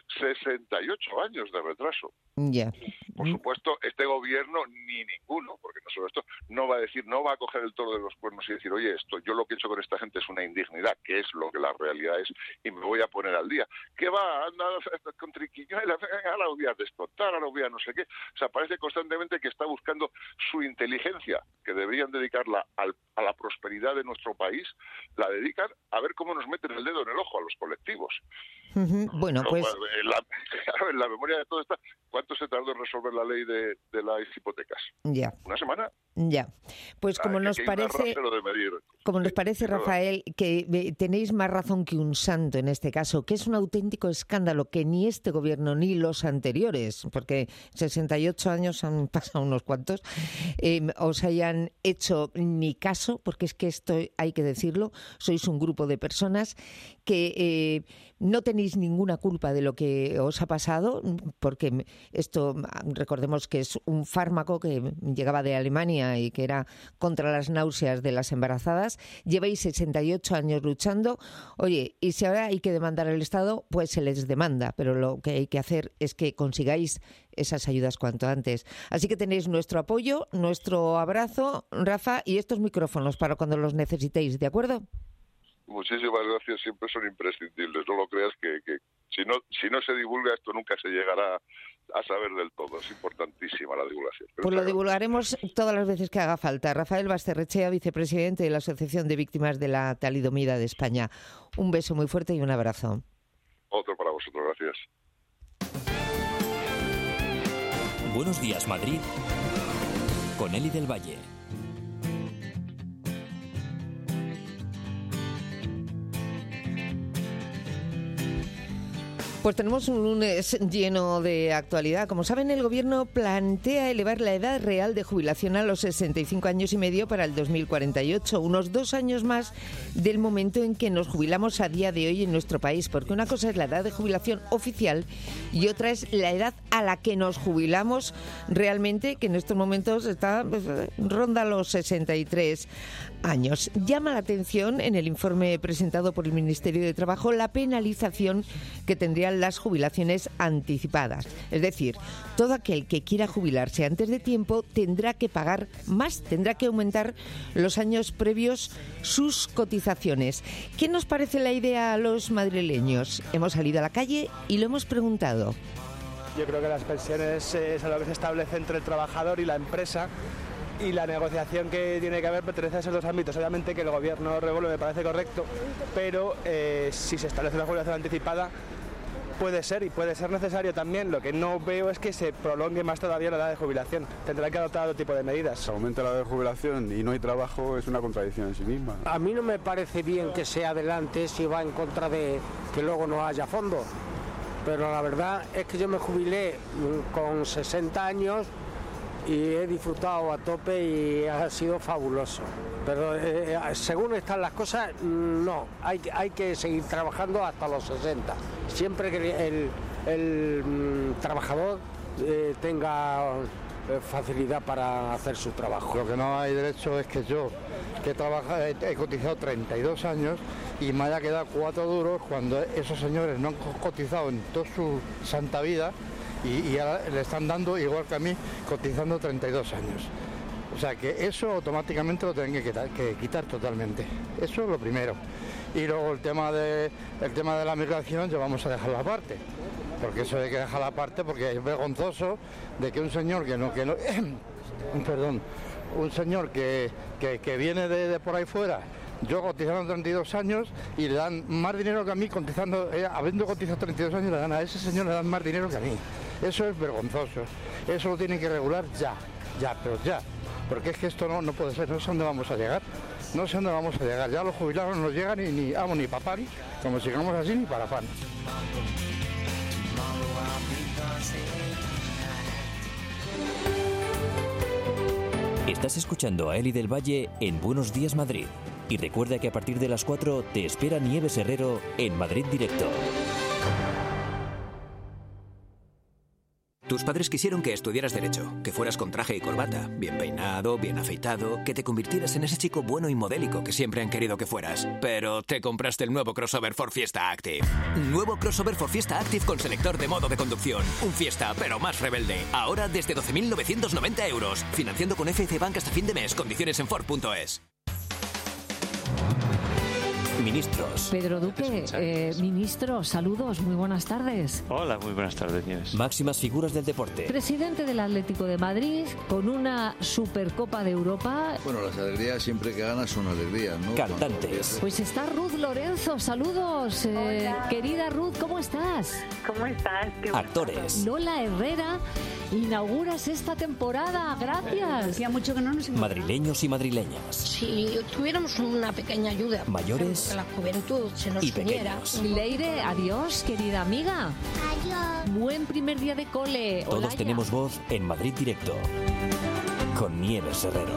68 años de retraso. Ya. Por supuesto, este gobierno, ni ninguno, porque no solo esto, no va a coger el toro de los cuernos y decir, oye, yo lo que he hecho con esta gente es una indignidad, que es lo que la realidad es, y me voy a poner al día. ¿Qué va? Anda con triquiñuelas, ahora lo voy a descontar, ahora lo voy a no sé qué. O sea, parece constantemente que está buscando su inteligencia, que deberían dedicarla a la prosperidad de nuestro país, la dedican a ver cómo nos meten el dedo en el ojo a los colectivos. Bueno, pues en la memoria de todo esto, ¿cuánto se tardó en resolver la ley de las hipotecas. Ya. ¿Una semana? Ya. Pues como nos parece... Como nos parece, Rafael, que tenéis más razón que un santo en este caso, que es un auténtico escándalo que ni este gobierno ni los anteriores, porque 68 años han pasado unos cuantos, os hayan hecho ni caso, porque es que esto hay que decirlo, sois un grupo de personas que no tenéis ninguna culpa de lo que os ha pasado, porque esto, recordemos que es un fármaco que llegaba de Alemania y que era contra las náuseas de las embarazadas. Lleváis 68 años luchando. Oye, y si ahora hay que demandar al Estado, pues se les demanda, pero lo que hay que hacer es que consigáis esas ayudas cuanto antes. Así que tenéis nuestro apoyo, nuestro abrazo, Rafa, y estos micrófonos para cuando los necesitéis, ¿de acuerdo? Muchísimas gracias, siempre son imprescindibles. No lo creas que si no se divulga esto nunca se llegará a saber del todo. Es importantísima la divulgación. Pues lo divulgaremos todas las veces que haga falta. Rafael Basterrechea, vicepresidente de la Asociación de Víctimas de la Talidomida de España. Un beso muy fuerte y un abrazo. Otro para vosotros, gracias. Buenos días, Madrid, con Eli del Valle. Pues tenemos un lunes lleno de actualidad. Como saben, el Gobierno plantea elevar la edad real de jubilación a los 65 años y medio para el 2048, unos 2 años más del momento en que nos jubilamos a día de hoy en nuestro país, porque una cosa es la edad de jubilación oficial y otra es la edad a la que nos jubilamos realmente, que en estos momentos ronda los 63 años. Llama la atención en el informe presentado por el Ministerio de Trabajo la penalización que tendrían las jubilaciones anticipadas. Es decir, todo aquel que quiera jubilarse antes de tiempo tendrá que pagar más, tendrá que aumentar los años previos sus cotizaciones. ¿Qué nos parece la idea a los madrileños? Hemos salido a la calle y lo hemos preguntado. Yo creo que las pensiones es algo que se establece entre el trabajador y la empresa, y la negociación que tiene que haber pertenece a esos dos ámbitos. Obviamente que el gobierno revuelve me parece correcto, pero si se establece una jubilación anticipada puede ser necesario también. Lo que no veo es que se prolongue más todavía la edad de jubilación. Tendrán que adoptar otro tipo de medidas. Se aumenta la edad de jubilación y no hay trabajo, es una contradicción en sí misma. A mí no me parece bien que sea adelante si va en contra de que luego no haya fondos. Pero la verdad es que yo me jubilé con 60 años y he disfrutado a tope y ha sido fabuloso. Pero según están las cosas, no, hay que seguir trabajando hasta los 60, siempre que el trabajador tenga facilidad para hacer su trabajo. Lo que no hay derecho es que yo, que he cotizado 32 años y me haya quedado 4 duros cuando esos señores no han cotizado en toda su santa vida y ahora le están dando igual que a mí, cotizando 32 años. O sea que eso automáticamente lo tienen que quitar totalmente. Eso es lo primero. Y luego el tema de la migración ya vamos a dejarlo aparte. Porque eso hay que dejarlo aparte porque es vergonzoso de que un señor un señor que viene de por ahí fuera, yo cotizando 32 años y le dan más dinero que a mí, habiendo cotizado 32 años, a ese señor le dan más dinero que a mí. Eso es vergonzoso. Eso lo tienen que regular ya. Porque es que esto no puede ser, no sé dónde vamos a llegar. Ya los jubilados no llegan ni para pan, como sigamos así, ni para pan. Estás escuchando a Eli del Valle en Buenos Días Madrid. Y recuerda que a partir de las 4 te espera Nieves Herrero en Madrid Directo. Tus padres quisieron que estudiaras Derecho, que fueras con traje y corbata, bien peinado, bien afeitado, que te convirtieras en ese chico bueno y modélico que siempre han querido que fueras. Pero te compraste el nuevo crossover Ford Fiesta Active. Nuevo crossover Ford Fiesta Active con selector de modo de conducción. Un Fiesta, pero más rebelde. Ahora desde 12.990 euros. Financiando con FC Bank hasta fin de mes. Condiciones en Ford.es. Ministros. Pedro Duque, ministro, saludos, muy buenas tardes. Hola, muy buenas tardes, Nieves. Máximas figuras del deporte. Presidente del Atlético de Madrid, con una Supercopa de Europa. Bueno, las alegrías siempre que ganas son alegrías, ¿no? Cantantes. Pues está Ruth Lorenzo, saludos. Querida Ruth, ¿cómo estás? ¿Cómo estás? Actores. Lola Herrera Inauguras esta temporada, gracias. Hacía mucho que no nos Madrileños y madrileñas. Si tuviéramos una pequeña ayuda. Mayores que la juventud se nos y uniera. pequeños. Leire, adiós, querida amiga. Adiós. Buen primer día de cole. Todos Olaya. tenemos voz en Madrid Directo. Con Nieves Herrero.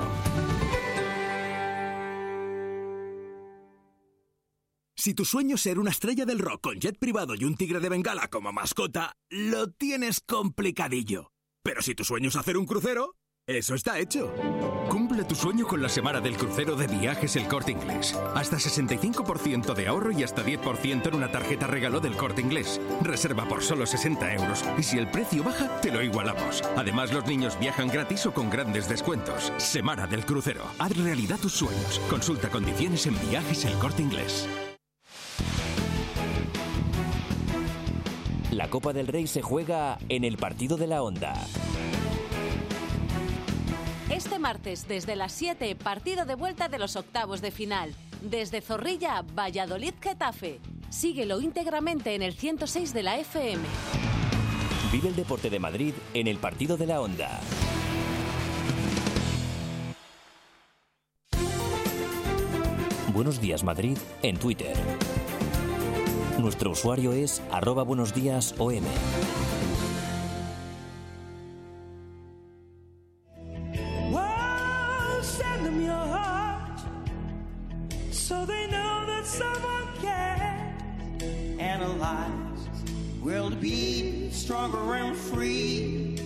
Si tu sueño es ser una estrella del rock con jet privado y un tigre de Bengala como mascota, lo tienes complicadillo. Pero si tu sueño es hacer un crucero, eso está hecho. Cumple tu sueño con la Semana del Crucero de Viajes El Corte Inglés. Hasta 65% de ahorro y hasta 10% en una tarjeta regalo del Corte Inglés. Reserva por solo 60 euros y si el precio baja, te lo igualamos. Además, los niños viajan gratis o con grandes descuentos. Semana del Crucero. Haz realidad tus sueños. Consulta condiciones en Viajes El Corte Inglés. La Copa del Rey se juega en el partido de la Onda. Este martes, desde las 7, partido de vuelta de los octavos de final. Desde Zorrilla, Valladolid-Getafe. Síguelo íntegramente en el 106 de la FM. Vive el deporte de Madrid en el partido de la Onda. Buenos días Madrid en Twitter. Nuestro usuario es @buenosdiasOM. Send them your heart so they know that someone cares. Analyze, will be stronger and free.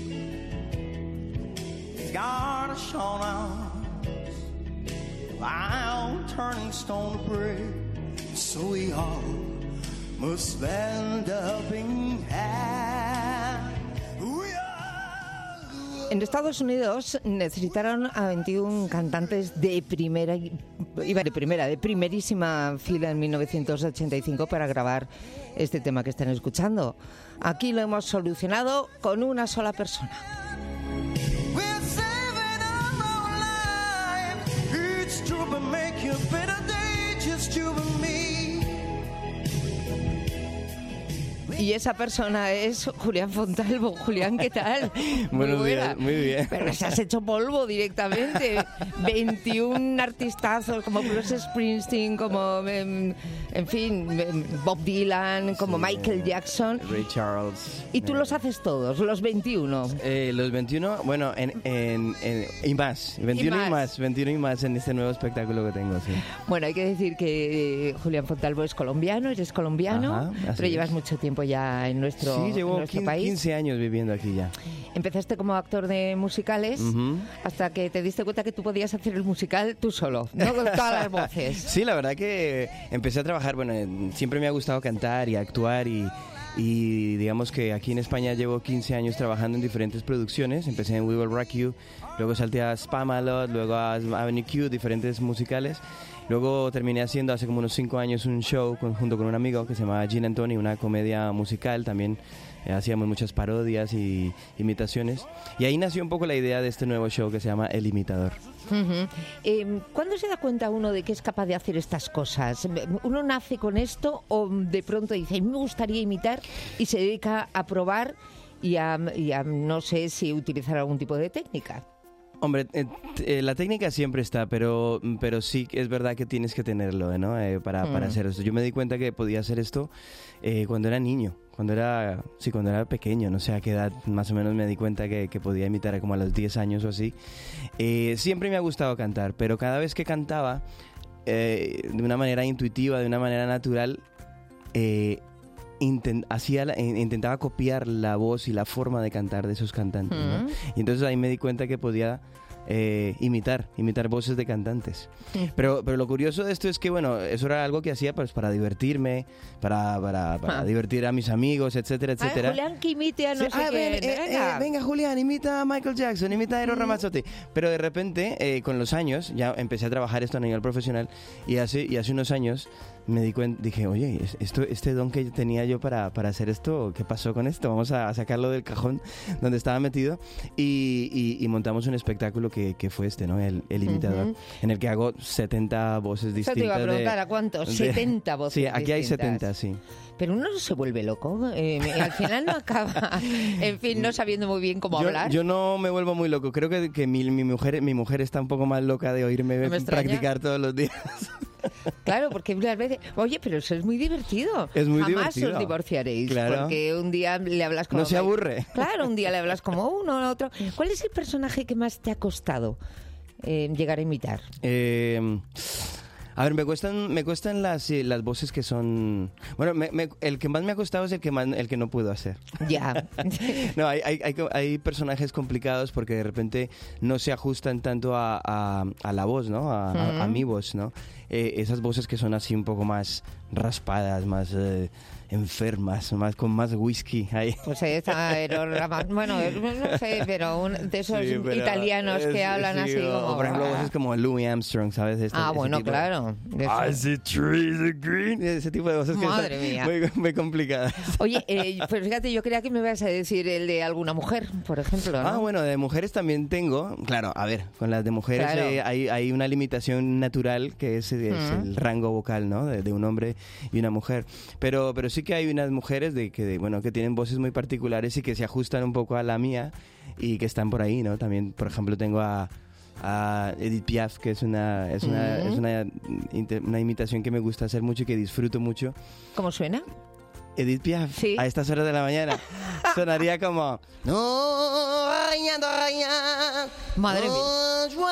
God has shown us I'm turning stone to brick, so we all must lend a helping hand. En Estados Unidos necesitaron a 21 cantantes de primerísima fila en 1985 para grabar este tema que están escuchando. Aquí lo hemos solucionado con una sola persona. Y esa persona es Julián Fontalvo. Julián, ¿qué tal? Buenos días, muy bien. Pero se has hecho polvo directamente. 21 artistazos como Bruce Springsteen, como, en fin, Bob Dylan, como Michael Jackson. Ray Charles. ¿Y tú los haces todos, los 21? Los 21, bueno, y más. 21 y más en este nuevo espectáculo que tengo, sí. Bueno, hay que decir que Julián Fontalvo es colombiano, eres colombiano, Ajá, pero llevas mucho tiempo ya en nuestro, sí, llevo país. 15 años viviendo aquí ya. Empezaste como actor de musicales hasta que te diste cuenta que tú podías hacer el musical tú solo, no con todas las voces. Sí, la verdad que empecé a trabajar, bueno, siempre me ha gustado cantar y actuar y digamos que aquí en España llevo 15 años trabajando en diferentes producciones. Empecé en We Will Rock You, luego salté a Spamalot, luego a Avenue Q, diferentes musicales. Luego terminé haciendo hace como unos 5 años un show junto con un amigo que se llamaba Gin and Tony, una comedia musical. También hacíamos muchas parodias y imitaciones. Y ahí nació un poco la idea de este nuevo show que se llama El Imitador. ¿Cuándo se da cuenta uno de que es capaz de hacer estas cosas? ¿Uno nace con esto o de pronto dice, me gustaría imitar y se dedica a probar y a no sé si utilizar algún tipo de técnica? Hombre, la técnica siempre está, pero sí es verdad que tienes que tenerlo, ¿no? Para hacer esto. Yo me di cuenta que podía hacer esto cuando era niño, cuando era pequeño, no sé a qué edad más o menos me di cuenta que podía imitar como a los 10 años o así. Siempre me ha gustado cantar, pero cada vez que cantaba de una manera intuitiva, de una manera natural, intentaba copiar la voz y la forma de cantar de esos cantantes, ¿no? Y entonces ahí me di cuenta que podía imitar voces de cantantes. Pero lo curioso de esto es que, bueno, eso era algo que hacía pues para divertirme, para divertir a mis amigos, etcétera, etcétera. Julián, que imite a no sé qué. Venga, Julián, imita a Michael Jackson, imita a Eros Ramazzotti. Pero de repente, con los años, ya empecé a trabajar esto a nivel profesional y hace unos años me di cuenta, dije, oye, este don que tenía yo para hacer esto, ¿qué pasó con esto? Vamos a sacarlo del cajón donde estaba metido y montamos un espectáculo ejemplo, que fue ¿no? El imitador, en el que hago 70 voces distintas. Eso te iba a preguntar, ¿a cuántos? 70 voces Sí, aquí distintas. hay 70, sí. Pero uno no se vuelve loco, al final no acaba, en fin, no sabiendo muy bien cómo hablar. Yo no me vuelvo muy loco, creo que mi mujer está un poco más loca de oírme practicar todos los días. Claro, porque muchas veces... Oye, pero eso es muy divertido. Es muy Jamás divertido. os divorciaréis, Claro. porque un día le hablas como... No se aburre. Claro, un día le hablas como uno, otro. ¿Cuál es el personaje que más te ha costado llegar a imitar? A ver, me cuestan las voces que son... Bueno, el que más me ha costado es el que no puedo hacer. Ya. No, hay personajes complicados porque de repente no se ajustan tanto a la voz, ¿no? A mi voz, ¿no? Esas voces que son así un poco más raspadas, más enfermas, con más whisky ahí. Pues ahí está bueno, no sé, pero de esos italianos que hablan así como... Por ejemplo, voces como Louis Armstrong, ¿sabes? Bueno, claro. I see trees of green. Ese tipo de voces Madre que mía. están muy complicadas. Oye, pues fíjate, yo creía que me ibas a decir el de alguna mujer, por ejemplo, ¿no? Bueno, de mujeres también tengo. Claro, a ver, con las de mujeres Claro. hay una limitación natural que es el rango vocal, ¿no? De un hombre y una mujer. Pero sí que hay unas mujeres que tienen voces muy particulares y que se ajustan un poco a la mía y que están por ahí, ¿no? También, por ejemplo, tengo a Edith Piaf, que es una imitación que me gusta hacer mucho y que disfruto mucho. ¿Cómo suena? Edith Piaf, ¿Sí? A estas horas de la mañana, sonaría como... No, Madre mía.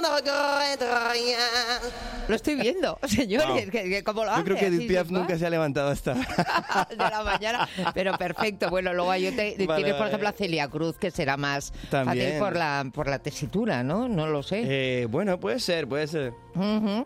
Lo estoy viendo, señores, Wow. que ¿cómo lo hace? Yo creo que Así Edith Piaf sin más. nunca se ha levantado hasta... de la mañana, pero perfecto. Bueno, luego tienes, por ejemplo, a Celia Cruz, que será más También. fácil por la tesitura, ¿no? No lo sé. Bueno, puede ser. Uh-huh.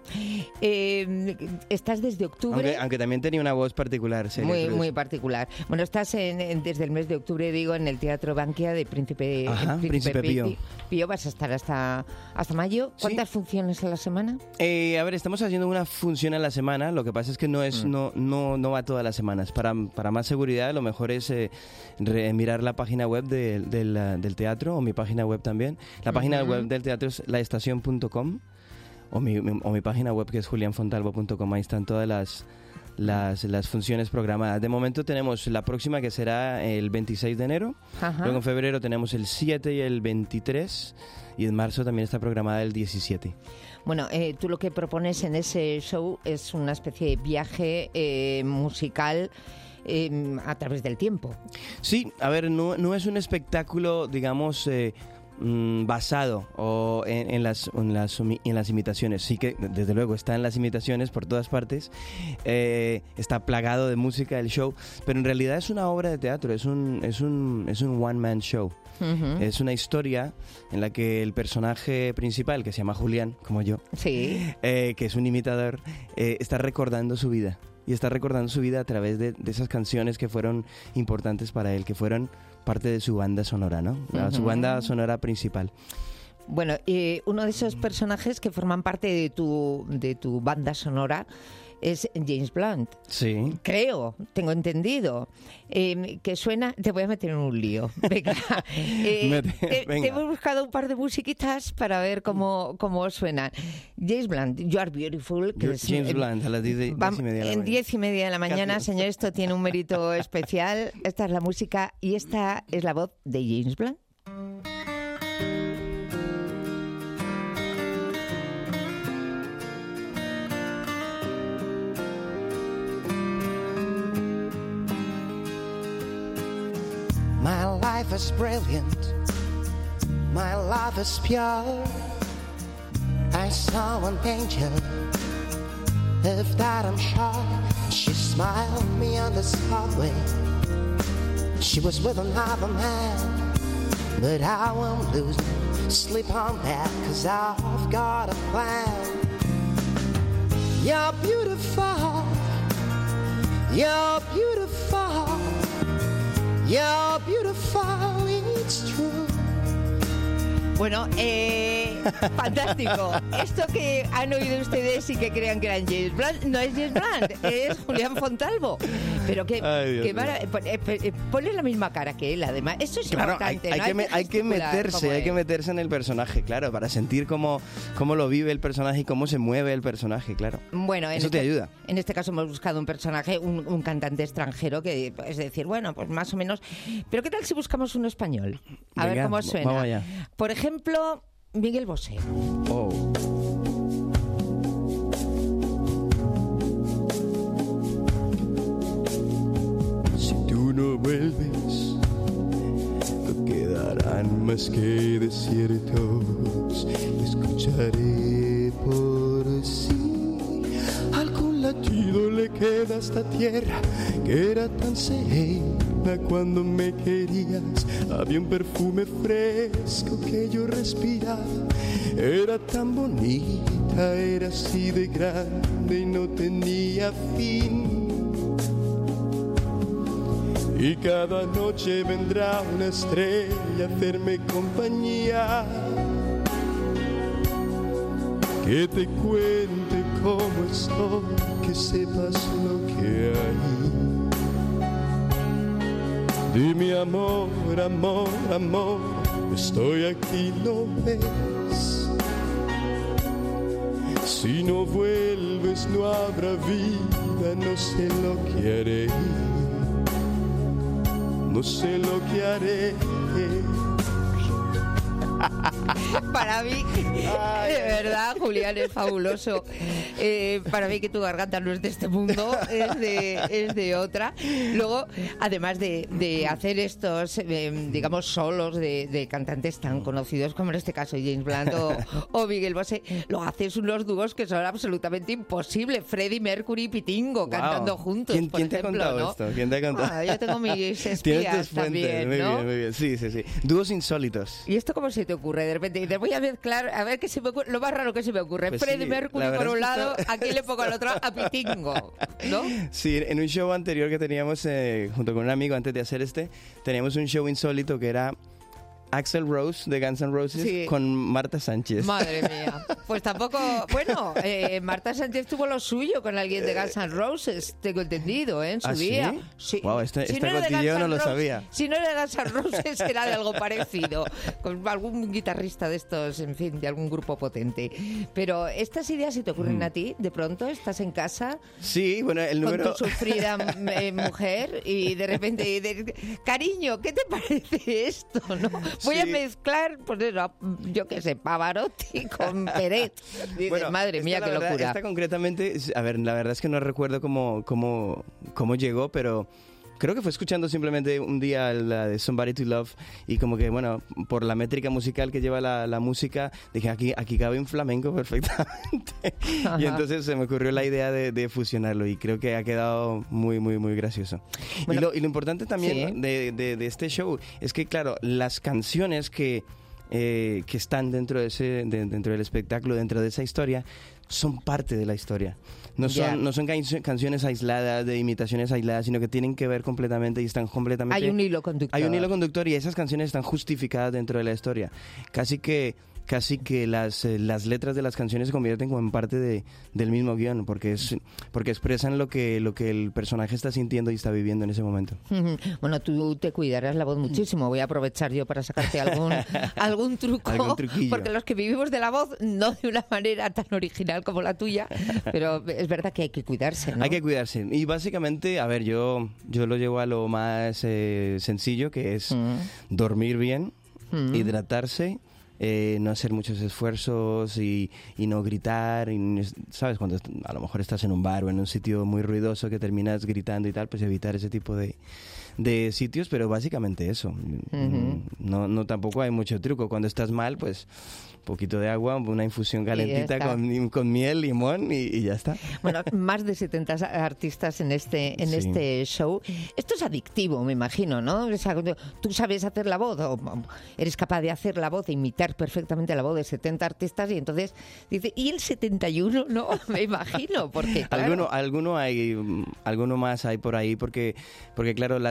Estás desde octubre... Aunque también tenía una voz particular, Celia Cruz. Muy particular. Bueno, estás desde el mes de octubre, digo, en el Teatro Bankia de Príncipe Pío. Pío. Vas a estar hasta mayo. ¿Cuántas funciones a la semana? A ver, estamos haciendo una función a la semana. Lo que pasa es que no va todas las semanas. Para más seguridad, lo mejor es mirar la página web del teatro, o mi página web también. La página web del teatro es laestacion.com, o mi página web, que es julianfontalvo.com. Ahí están todas las funciones programadas. De momento tenemos la próxima, que será el 26 de enero. Ajá. Luego en febrero tenemos el 7 y el 23. Y en marzo también está programada el 17. Bueno, tú lo que propones en ese show es una especie de viaje musical a través del tiempo. Sí, a ver, no es un espectáculo, digamos... basado en las imitaciones. Sí que desde luego está en las imitaciones por todas partes, está plagado de música el show, pero en realidad es una obra de teatro, es un one man show. Uh-huh. Es una historia en la que el personaje principal, que se llama Julián, como yo, sí. Que es un imitador, está recordando su vida. Y está recordando su vida a través de esas canciones que fueron importantes para él, que fueron parte de su banda sonora, ¿no? Uh-huh. Su banda sonora principal. Bueno, uno de esos personajes que forman parte de tu banda sonora es James Blunt. Sí. Creo, tengo entendido. Que suena... Te voy a meter en un lío. Venga. Te hemos buscado un par de musiquitas para ver cómo suenan. James Blunt, You Are Beautiful. Que es, James Blunt, a las 10:30 de la mañana. En 10:30 de la mañana, señor, esto tiene un mérito especial. Esta es la música y esta es la voz de James Blunt. My life is brilliant, my love is pure. I saw an angel, of that I'm sure. She smiled me on the subway. She was with another man, but I won't lose sleep on that, 'cause I've got a plan. You're beautiful, you're beautiful, you're beautiful, it's true. Bueno, Fantástico. Esto que han oído ustedes y que crean que era James Blunt, no es James Blunt, es Julián Fontalvo. Pero que ponle la misma cara que él, además. Eso es importante. Hay que meterse en el personaje, claro, para sentir cómo lo vive el personaje y cómo se mueve el personaje, claro. Bueno, eso te ayuda. En este caso hemos buscado un personaje, un cantante extranjero, que es decir, bueno, pues más o menos. Pero ¿qué tal si buscamos uno español? A ver cómo suena. Vamos allá. Por ejemplo, Miguel Bosé. Oh. Si tú no vuelves, no quedarán más que desiertos. Escucharé por sí. Algún latido le queda a esta tierra que era tan serena cuando me querías. Había un perfume fresco que yo respiraba. Era tan bonita, era así de grande y no tenía fin. Y cada noche vendrá una estrella a hacerme compañía, que te cuente cómo estoy, que sepas lo que hay. Dime amor, amor, amor, estoy aquí, ¿lo ves? Si no vuelves no habrá vida, no sé lo que haré, no sé lo que haré. Para mí, de verdad, Julián, es fabuloso. Para mí que tu garganta no es de este mundo, es de otra. Luego, además de hacer estos, digamos, solos de cantantes tan conocidos como en este caso James Blunt o Miguel Bosé, lo haces unos dúos que son absolutamente imposibles. Freddie Mercury y Pitingo cantando juntos, por ¿Quién te ha ejemplo, contado ¿no? esto? ¿Quién te ha contado? Yo tengo mis espías también, ¿no? Muy bien. Sí. Dúos insólitos. ¿Y esto cómo se te ocurre? De repente, te voy a mezclar, a ver qué se me ocurre. Lo más raro que se me ocurre. Pues Freddie sí, Mercury por un lado, aquí le pongo al otro a Pitingo, ¿no? Sí, en un show anterior que teníamos junto con un amigo antes de hacer teníamos un show insólito que era Axl Rose de Guns N' Roses con Marta Sánchez. Madre mía. Pues tampoco... Bueno, Marta Sánchez tuvo lo suyo con alguien de Guns N' Roses, tengo entendido, en su día. Sí. Wow, este cotilleo no lo sabía. Si no era de Guns N' Roses, era de algo parecido. Con algún guitarrista de estos, en fin, de algún grupo potente. Pero estas ideas, si te ocurren a ti, de pronto estás en casa... Sí, bueno, el número... Con tu sufrida mujer y de repente... cariño, ¿qué te parece esto, no? Voy a mezclar, pues eso, yo qué sé, Pavarotti con Peret. Dices, bueno, madre mía, qué locura. Esta concretamente, a ver, la verdad es que no recuerdo cómo llegó, pero creo que fue escuchando simplemente un día la de Somebody to Love y como que, bueno, por la métrica musical que lleva la música, dije, aquí cabe un flamenco perfectamente. Ajá. Y entonces se me ocurrió la idea de fusionarlo y creo que ha quedado muy, muy, muy gracioso. Bueno, y lo importante también de este show es que, claro, las canciones que están dentro del espectáculo, dentro de esa historia, son parte de la historia. No son canciones aisladas, de imitaciones aisladas, sino que tienen que ver completamente y están completamente... Hay un hilo conductor. Hay un hilo conductor y esas canciones están justificadas dentro de la historia. Casi que las letras de las canciones se convierten como en parte del mismo guión, porque expresan lo que el personaje está sintiendo y está viviendo en ese momento. Bueno, tú te cuidarás la voz muchísimo. Voy a aprovechar yo para sacarte algún truco, algún truquillo. Porque los que vivimos de la voz, no de una manera tan original como la tuya, pero es verdad que hay que cuidarse, ¿no? Hay que cuidarse. Y básicamente, a ver, yo lo llevo a lo más sencillo, que es dormir bien, hidratarse, no hacer muchos esfuerzos y no gritar, ¿sabes? Cuando a lo mejor estás en un bar o en un sitio muy ruidoso que terminas gritando y tal, pues evitar ese tipo de sitios, pero básicamente eso. No tampoco hay mucho truco. Cuando estás mal, pues un poquito de agua, una infusión calentita con miel, limón y ya está. Bueno, más de 70 artistas en este show. Esto es adictivo, me imagino, ¿no? O sea, tú sabes hacer la voz, o eres capaz de hacer la voz, de imitar perfectamente la voz de 70 artistas y entonces dice, ¿y el 71? No, me imagino, porque claro. Alguno más hay por ahí, porque claro, las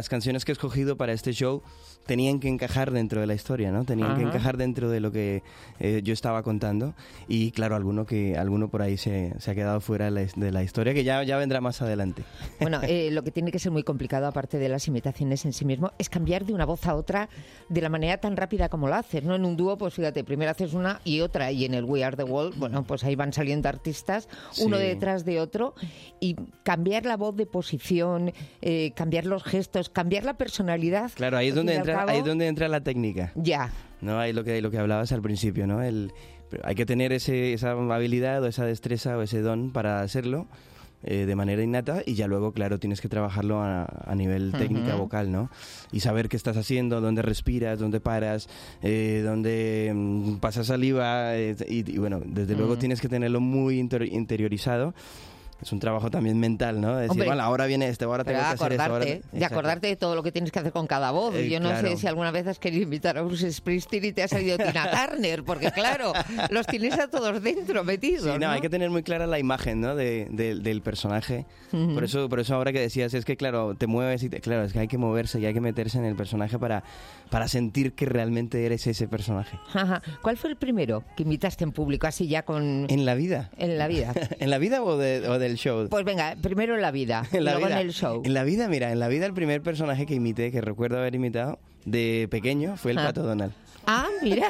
canciones que he escogido para este show tenían que encajar dentro de la historia, ¿no? Tenían que encajar dentro de lo que yo estaba contando. Y claro, alguno por ahí se ha quedado fuera de la historia, que ya vendrá más adelante. Bueno, lo que tiene que ser muy complicado, aparte de las imitaciones en sí mismo, es cambiar de una voz a otra de la manera tan rápida como lo haces, ¿no? En un dúo, pues fíjate, primero haces una y otra, y en el We Are The World, bueno, pues ahí van saliendo artistas, uno detrás de otro, y cambiar la voz de posición, cambiar los gestos, cambiar la personalidad. Claro, ahí es donde entra la técnica. Ya. No, ahí lo que hablabas al principio, ¿no? Hay que tener esa habilidad o esa destreza o ese don para hacerlo de manera innata, y ya luego, claro, tienes que trabajarlo a nivel técnica vocal, ¿no? Y saber qué estás haciendo, dónde respiras, dónde paras, dónde pasas saliva, y bueno, desde luego tienes que tenerlo muy interiorizado. Es un trabajo también mental, ¿no? Decir, bueno, ahora viene ahora tengo que hacer esto. De acordarte de todo lo que tienes que hacer con cada voz. Yo no sé si alguna vez has querido invitar a Bruce Springsteen y te ha salido Tina Turner, porque claro, los tienes a todos dentro metidos. Sí, no, hay que tener muy clara la imagen, ¿no? del personaje. Por eso ahora que decías, es que claro, te mueves y claro, es que hay que moverse y hay que meterse en el personaje para sentir que realmente eres ese personaje. Ajá. ¿Cuál fue el primero que imitaste en público, así ya con...? ¿En la vida? En la vida. ¿En la vida o del show? Pues venga, primero en la vida, luego en el show. En la vida, mira, en la vida el primer personaje que imité, que recuerdo haber imitado de pequeño, fue el Pato Donald. Ah, mira.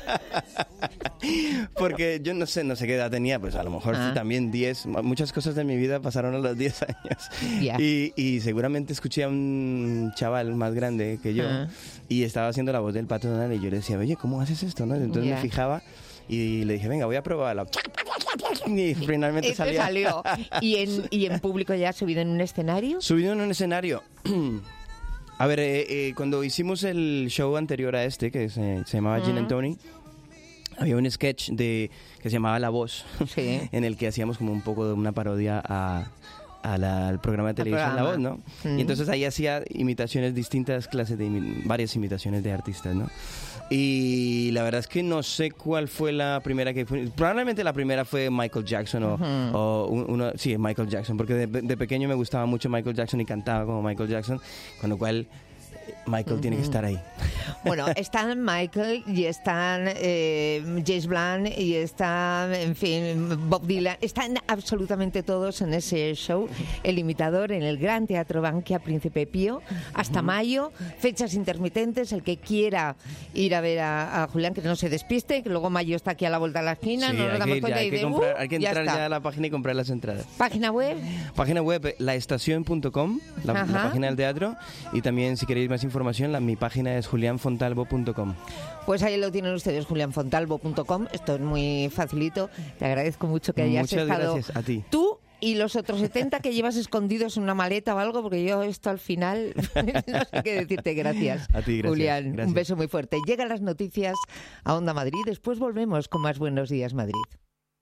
Porque yo no sé qué edad tenía, pues a lo mejor sí, también 10. Muchas cosas de mi vida pasaron a los 10 años. Yeah. Y seguramente escuché a un chaval más grande que yo y estaba haciendo la voz del Pato Donald, y yo le decía, oye, ¿cómo haces esto? ¿No? Entonces me fijaba y le dije, venga, voy a probarlo. Y finalmente salió. ¿Y en público ya has subido en un escenario? Subido en un escenario. A ver, cuando hicimos el show anterior a este, que se llamaba Gin and Tony, había un sketch que se llamaba La Voz, en el que hacíamos como un poco de una parodia al programa de televisión La Voz, ¿no? Y entonces ahí hacía imitaciones, distintas clases varias imitaciones de artistas, ¿no? Y la verdad es que no sé cuál fue la primera que fue. Probablemente la primera fue Michael Jackson sí, Michael Jackson, porque de pequeño me gustaba mucho Michael Jackson y cantaba como Michael Jackson, con lo cual Michael tiene que estar ahí. Bueno, están Michael y están James Blunt y están, en fin, Bob Dylan. Están absolutamente todos en ese show, El Imitador, en el Gran Teatro Bankia Príncipe Pío, hasta mayo, fechas intermitentes. El que quiera ir a ver a Julián, que no se despiste, que luego mayo está aquí a la vuelta de la esquina. Sí, no nos damos cuenta hay que entrar ya a la página y comprar las entradas. ¿Página web? Página web, laestacion.com, la página del teatro, y también si queréis más información, mi página es julianfontalvo.com. Pues ahí lo tienen ustedes, julianfontalvo.com. Esto es muy facilito. Te agradezco mucho que hayas estado. Muchas gracias a ti. Tú y los otros 70 que llevas escondidos en una maleta o algo, porque yo esto al final no sé qué decirte. Gracias. A ti, gracias. Julián, gracias. Un beso muy fuerte. Llegan las noticias a Onda Madrid. Después volvemos con más Buenos Días Madrid.